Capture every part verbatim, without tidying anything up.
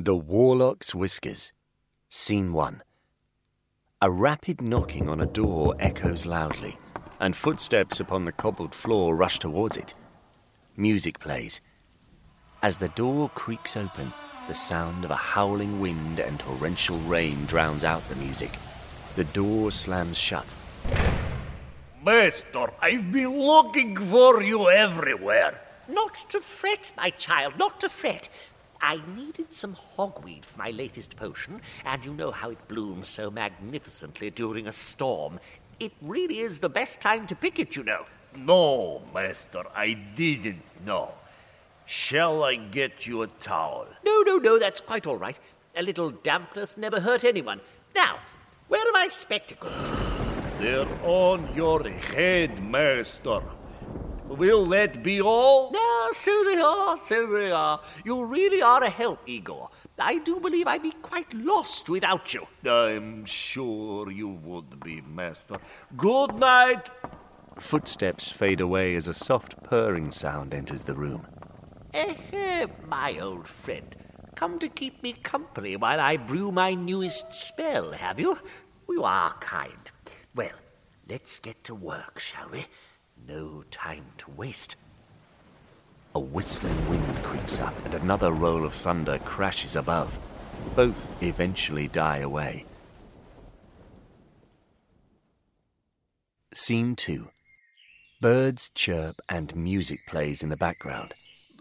The Warlock's Whiskers. Scene one. A rapid knocking on a door echoes loudly, and footsteps upon the cobbled floor rush towards it. Music plays. As the door creaks open, the sound of a howling wind and torrential rain drowns out the music. The door slams shut. Master, I've been looking for you everywhere. Not to fret, my child, not to fret. I needed some hogweed for my latest potion, and you know how it blooms so magnificently during a storm. It really is the best time to pick it, you know. No, Master, I didn't know. Shall I get you a towel? No, no, no, that's quite all right. A little dampness never hurt anyone. Now, where are my spectacles? They're on your head, Master. Will that be all? No, so they are, so they are. You really are a help, Igor. I do believe I'd be quite lost without you. I'm sure you would be, Master. Good night. Footsteps fade away as a soft purring sound enters the room. Eh, my old friend. Come to keep me company while I brew my newest spell, have you? You are kind. Well, let's get to work, shall we? No time to waste. A whistling wind creeps up and another roll of thunder crashes above. Both eventually die away. Scene two. Birds chirp and music plays in the background.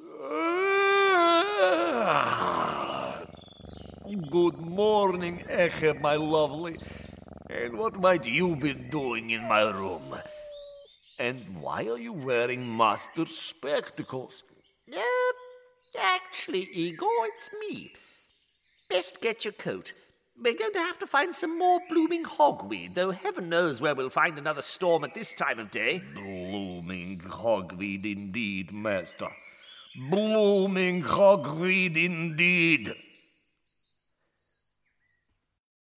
Good morning, Eche, my lovely. And what might you be doing in my room? And why are you wearing Master's spectacles? Uh, actually, Igor, it's me. Best get your coat. We're going to have to find some more blooming hogweed, though heaven knows where we'll find another storm at this time of day. Blooming hogweed indeed, Master. Blooming hogweed indeed.